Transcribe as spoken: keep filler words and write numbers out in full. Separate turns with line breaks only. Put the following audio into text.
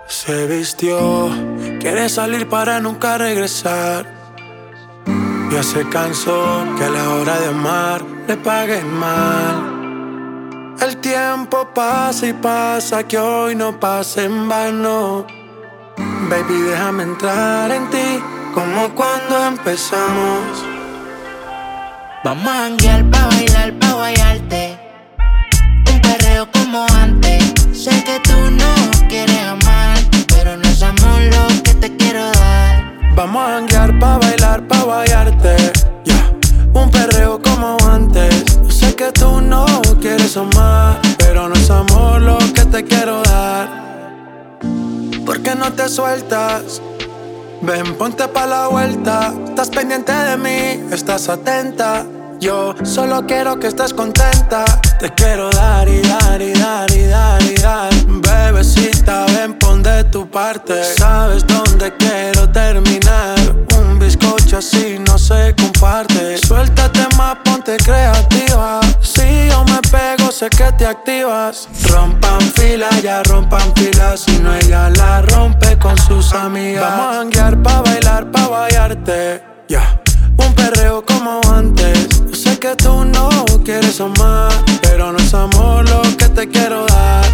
Se vistió, quiere salir para nunca regresar. Ya se cansó que a la hora de amar le paguen mal. El tiempo pasa y pasa, que hoy no pase en vano. Baby, déjame entrar en ti como cuando empezamos.
Vamos a janguear pa' bailar, pa' guayarte. Un perreo como antes. Sé que tú no quieres amar, pero no es amor lo que te quiero dar.
Vamos a janguear pa' bailar, pa' guayarte. Yeah. Un perreo como antes. Yo sé que tú no quieres amar, pero no es amor lo que te quiero dar. ¿Por qué no te sueltas? Ven, ponte pa' la vuelta. Estás pendiente de mí, estás atenta. Yo solo quiero que estés contenta. Te quiero dar y dar y dar y dar y dar. Bebecita, ven, pon de tu parte. Sabes dónde quiero terminar. Un bizcocho así no se comparte. Suéltate más, ponte creativa. Si yo me pego, sé que te activas. Rompan fila, ya rompan fila. Si no, ella la rompe con sus amigas. Vamos a janguear pa' bailar, pa' bailarte. Ya, yeah. Un perreo como antes. Yo sé que tú no quieres amar, pero no es amor lo que te quiero dar.